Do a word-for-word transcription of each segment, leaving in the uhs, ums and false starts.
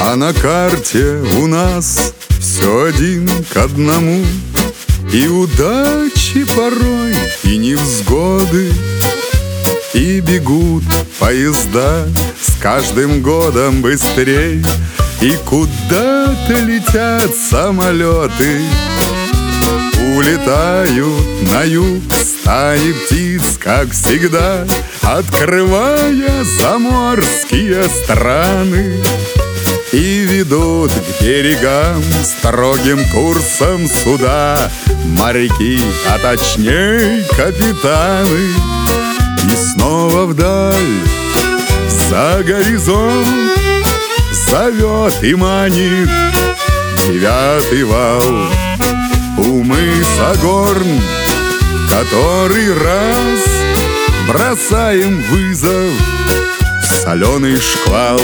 А на карте у нас все один к одному. И удачи порой, и невзгоды, и бегут поезда с каждым годом быстрей, и куда-то летят самолеты. Улетают на юг стаи птиц, как всегда, открывая заморские страны. И ведут к берегам строгим курсом суда моряки, а точней капитаны. И снова вдаль, за горизонт, зовет и манит девятый вал. У мыса Горн который раз бросаем вызов в соленый шквал.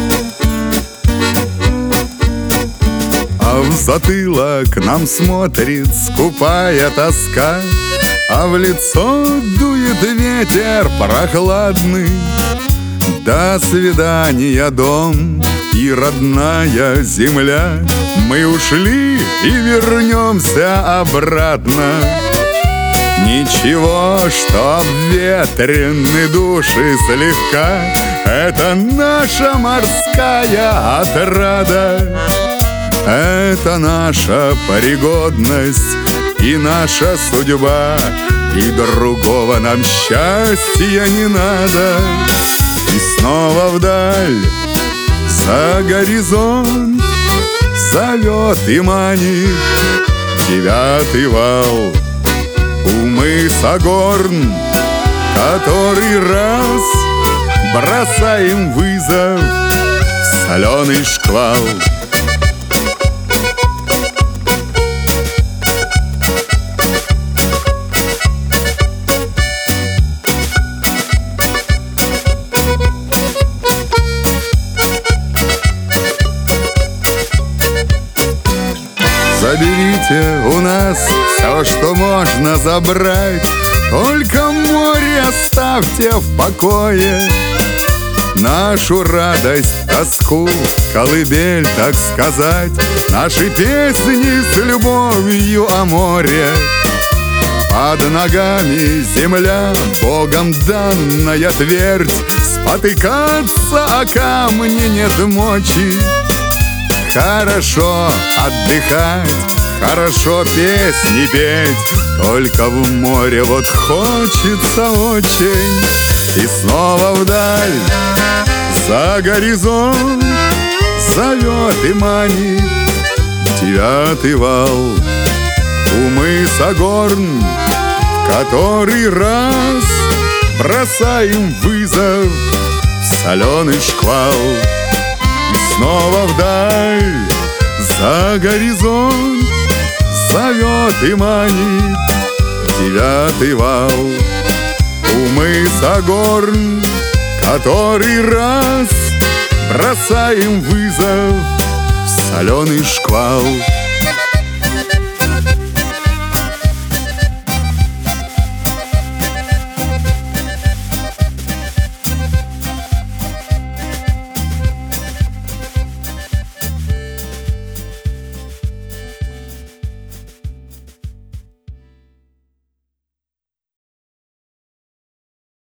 А в затылок нам смотрит скупая тоска, а в лицо дует ветер прохладный. До свидания, дом и родная земля, мы ушли и вернемся обратно. Ничего, что обветрены души слегка, это наша морская отрада. Это наша пригодность и наша судьба, и другого нам счастья не надо. И снова вдаль, за горизонт, зовет и манит девятый вал. У мыса Горн который раз бросаем вызов в соленый шквал. Заберите у нас все, что можно забрать, только море оставьте в покое. Нашу радость, тоску, колыбель, так сказать, наши песни с любовью о море. Под ногами земля, Богом данная твердь, спотыкаться о камне нет мочи. Хорошо отдыхать, хорошо песни петь, только в море вот хочется очень. И снова вдаль, за горизонт, зовет и манит девятый вал. У мыса Горн который раз бросаем вызов в соленый шквал. И снова вдаль, за горизонт, зовет и манит девятый вал. У мыса Горн который раз бросаем вызов в соленый шквал.